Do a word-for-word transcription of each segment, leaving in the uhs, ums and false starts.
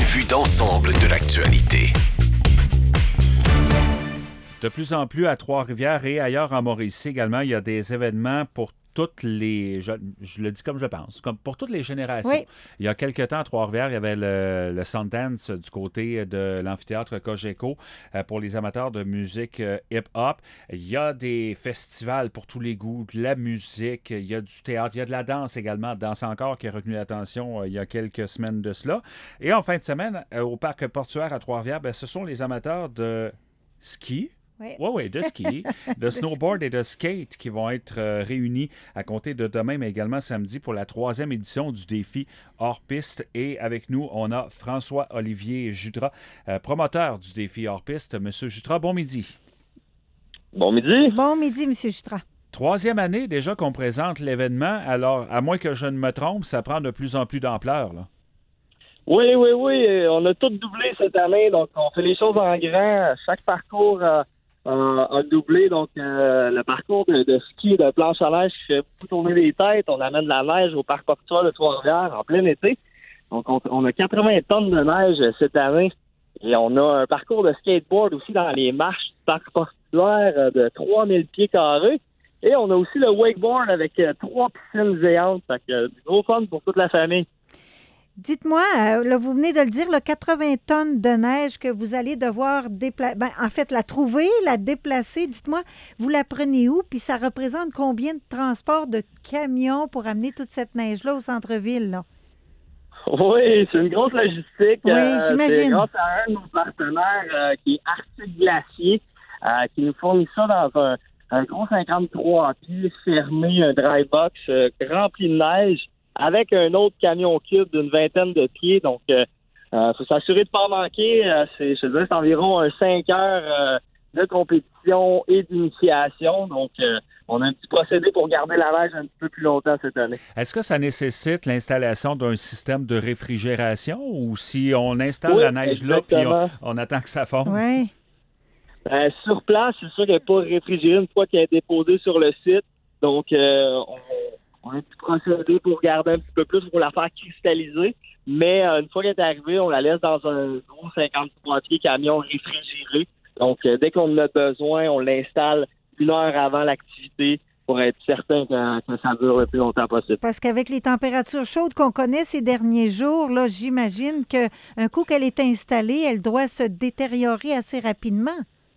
vue d'ensemble de l'actualité. De plus en plus à Trois-Rivières et ailleurs en Mauricie également, il y a des événements pour toutes les... Je, je le dis comme je pense, comme pour toutes les générations. Oui. Il y a quelques temps, à Trois-Rivières, il y avait le, le Sundance du côté de l'amphithéâtre Cogeco euh, pour les amateurs de musique euh, hip-hop. Il y a des festivals pour tous les goûts, de la musique, il y a du théâtre, il y a de la danse également. Danse encore qui a retenu l'attention euh, il y a quelques semaines de cela. Et en fin de semaine, euh, au parc portuaire à Trois-Rivières, ben, ce sont les amateurs de ski. Oui, oui, oui, de ski, de snowboard et de skate qui vont être euh, réunis à compter de demain, mais également samedi pour la troisième édition du défi hors-piste. Et avec nous, on a François-Olivier Jutras, euh, promoteur du défi hors-piste. Monsieur Jutras, bon midi. Bon midi. Bon midi, M. Jutras. Troisième année déjà qu'on présente l'événement. Alors, à moins que je ne me trompe, ça prend de plus en plus d'ampleur, là. Oui, oui, oui. On a tout doublé cette année, donc on fait les choses en grand. Chaque parcours... Euh... Euh, a doublé donc euh, le parcours de, de ski de planche à neige qui fait beaucoup tourner les têtes. On amène de la neige au parc portuaire de Trois-Rivières en plein été. Donc on, on a quatre-vingts tonnes de neige cette année et on a un parcours de skateboard aussi dans les marches du parc portuaire de trois mille pieds carrés. Et on a aussi le wakeboard avec euh, trois piscines géantes. Fait que, euh, du gros fun pour toute la famille. Dites-moi, euh, là, vous venez de le dire, là, quatre-vingts tonnes de neige que vous allez devoir déplacer. Ben, en fait, la trouver, la déplacer. Dites-moi, vous la prenez où? Puis ça représente combien de transports de camions pour amener toute cette neige-là au centre-ville, là? Oui, c'est une grosse logistique. Oui, euh, j'imagine. C'est grâce à un de nos partenaires euh, qui est Arctic Glacier, euh, qui nous fournit ça dans un, un gros cinquante-trois pieds fermé, un dry box euh, rempli de neige, avec un autre camion cube d'une vingtaine de pieds. Donc, il euh, euh, faut s'assurer de ne pas en manquer. Euh, c'est, je dirais, c'est environ un cinq heures euh, de compétition et d'initiation. Donc, euh, on a un petit procédé pour garder la neige un petit peu plus longtemps cette année. Est-ce que ça nécessite l'installation d'un système de réfrigération ou si on installe oui, la neige exactement. Là puis on, on attend que ça fonde? Oui. Euh, sur place, c'est sûr qu'elle n'est pas réfrigérée une fois qu'elle est déposée sur le site. Donc, euh, on... On a un petit procédé pour garder un petit peu plus, pour la faire cristalliser. Mais euh, une fois qu'elle est arrivée, on la laisse dans un gros cinquante-trois pieds camion réfrigéré. Donc, euh, dès qu'on en a besoin, on l'installe une heure avant l'activité pour être certain que, que ça dure le plus longtemps possible. Parce qu'avec les températures chaudes qu'on connaît ces derniers jours, là, j'imagine qu'un coup qu'elle est installée, elle doit se détériorer assez rapidement.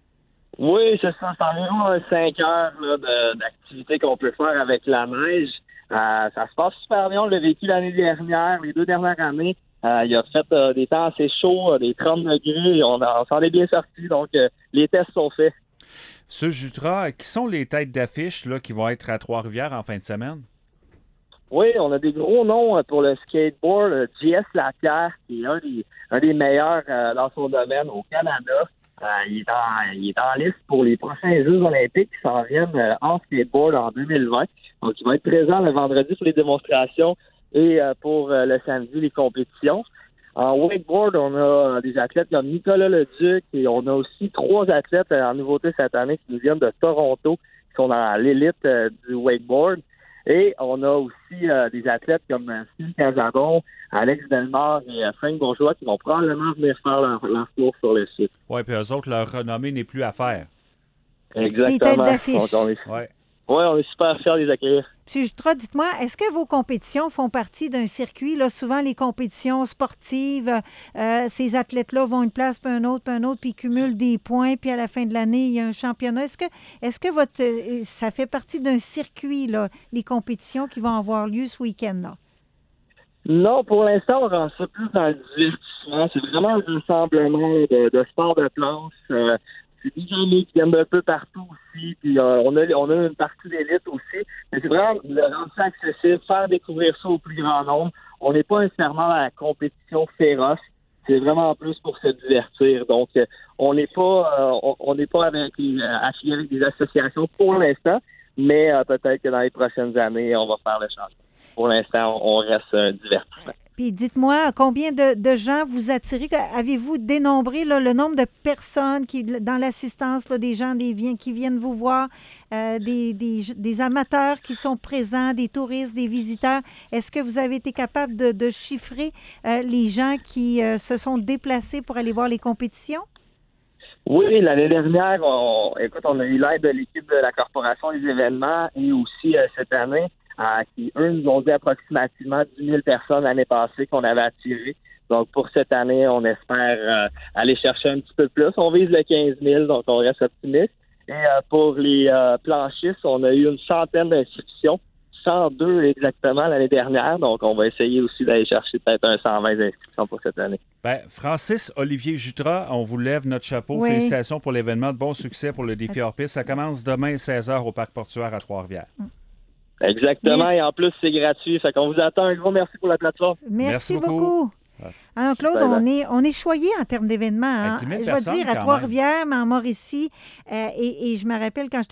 Oui, c'est ça. C'est environ cinq heures là, de, d'activité qu'on peut faire avec la neige. Euh, ça se passe super bien. On l'a vécu l'année dernière, les deux dernières années. Euh, il a fait euh, des temps assez chauds, des trente degrés. On, a, on s'en est bien sortis. Donc, euh, les tests sont faits. Ce Jutras, qui sont les têtes d'affiche là, qui vont être à Trois-Rivières en fin de semaine? Oui, on a des gros noms pour le skateboard. J S Lapierre, qui est un des, un des meilleurs euh, dans son domaine au Canada. Euh, il, est en, il est en liste pour les prochains Jeux olympiques qui s'en viennent euh, en skateboard en deux mille vingt. Donc, il va être présent le vendredi pour les démonstrations et euh, pour euh, le samedi, les compétitions. En wakeboard, on a des athlètes comme Nicolas Leduc et on a aussi trois athlètes euh, en nouveauté cette année qui nous viennent de Toronto, qui sont dans l'élite euh, du wakeboard. Et on a aussi euh, des athlètes comme euh, Steve Casabon, Alex Delmar et euh, Frank Bourgeois qui vont probablement venir faire leur, leur tour sur le site. Oui, puis eux autres, leur renommée n'est plus à faire. Exactement. Des têtes d'affiche. On est, ouais. ouais, on est super fiers de les accueillir. M. Jutras, dites-moi, est-ce que vos compétitions font partie d'un circuit? Là, souvent, les compétitions sportives, euh, ces athlètes-là vont une place, puis un autre, puis un autre, puis ils cumulent des points, puis à la fin de l'année, il y a un championnat. Est-ce que, est-ce que votre, euh, ça fait partie d'un circuit, là, les compétitions qui vont avoir lieu ce week-end-là? Non, pour l'instant, on rend ça plus dans le divertissement. C'est vraiment un rassemblement de, de sport de planche. Euh, c'est des amis qui viennent d'un peu partout aussi. Puis euh, on a on a une partie d'élite aussi. Mais c'est vraiment de rendre ça accessible, faire découvrir ça au plus grand nombre. On n'est pas nécessairement à la compétition féroce. C'est vraiment plus pour se divertir. Donc, euh, on n'est pas euh, on n'est pas avec les, euh, affilié avec des associations pour l'instant, mais euh, peut-être que dans les prochaines années, on va faire le changement. Pour l'instant, on reste un divertissement. Puis dites-moi, combien de, de gens vous attirez? Avez-vous dénombré là, le nombre de personnes qui, dans l'assistance, là, des gens des, qui viennent vous voir, euh, des, des, des amateurs qui sont présents, des touristes, des visiteurs? Est-ce que vous avez été capable de, de chiffrer euh, les gens qui euh, se sont déplacés pour aller voir les compétitions? Oui, l'année dernière, on, écoute, on a eu l'aide de l'équipe de la Corporation des événements et aussi euh, cette année, euh, qui, eux, nous ont dit approximativement dix mille personnes l'année passée qu'on avait attirées. Donc, pour cette année, on espère euh, aller chercher un petit peu plus. On vise le quinze mille, donc on reste optimiste. Et euh, pour les euh, planchistes, on a eu une centaine d'inscriptions. cent deux exactement l'année dernière. Donc, on va essayer aussi d'aller chercher peut-être un cent vingt inscriptions pour cette année. Ben, Francis Olivier Jutras, on vous lève notre chapeau. Oui. Félicitations pour l'événement. De bon succès pour le défi hors-piste. Ça commence demain seize heures au Parc portuaire à Trois-Rivières. Exactement. Merci. Et en plus, c'est gratuit. Fait qu'on vous attend. Un gros merci pour la plateforme. Merci, Merci beaucoup. beaucoup. Alors, Claude, Bye bye. on est, on est choyé en termes d'événements. Hein? dix mille Je vais personnes, dire, à quand Trois-Rivières, mais en Mauricie. Euh, et, et je me rappelle quand je